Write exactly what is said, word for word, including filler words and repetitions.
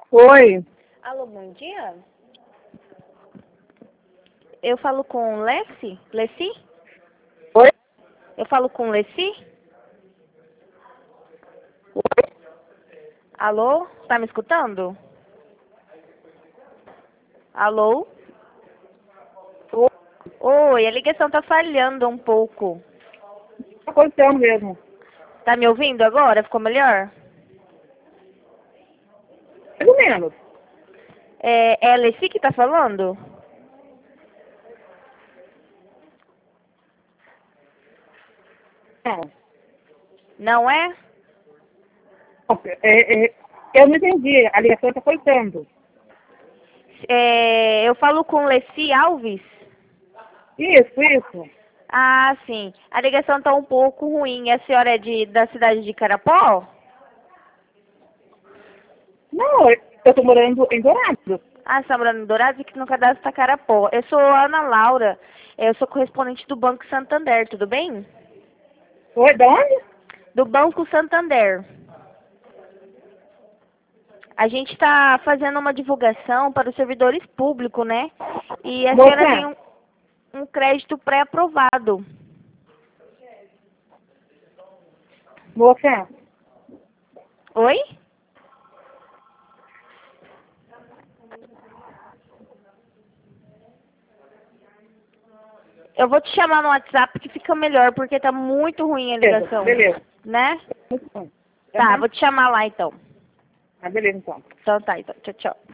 Oi. Alô, bom dia. Eu falo com Leci? Leci? Oi? Eu falo com Leci? Alô? Tá me escutando? Alô? Oi. Oi, a ligação tá falhando um pouco. Tá acontecendo mesmo. Tá me ouvindo agora? Ficou melhor? Mais ou menos. É, é a Leci que tá falando? Não. Não é? É, é, eu não entendi. A ligação tá cortando. É, eu falo com Leci Alves? Isso, isso. Ah, sim. A ligação tá um pouco ruim. A senhora é de, da cidade de Carapó? Não, eu tô morando em Dourados. Ah, você tá morando em Dourados e que no cadastro tá Carapó. Eu sou a Ana Laura. Eu sou correspondente do Banco Santander, tudo bem? Oi, de onde? Do Banco Santander. A gente está fazendo uma divulgação para os servidores públicos, né? E a senhora tem Moça, um, um crédito pré-aprovado. moça, Oi? Eu vou te chamar no WhatsApp que fica melhor, porque tá muito ruim a beleza, ligação. beleza. Né? Muito bom. Tá, Aham. vou te chamar lá então. Ah, beleza, então. Então tá, então. Tchau, tchau.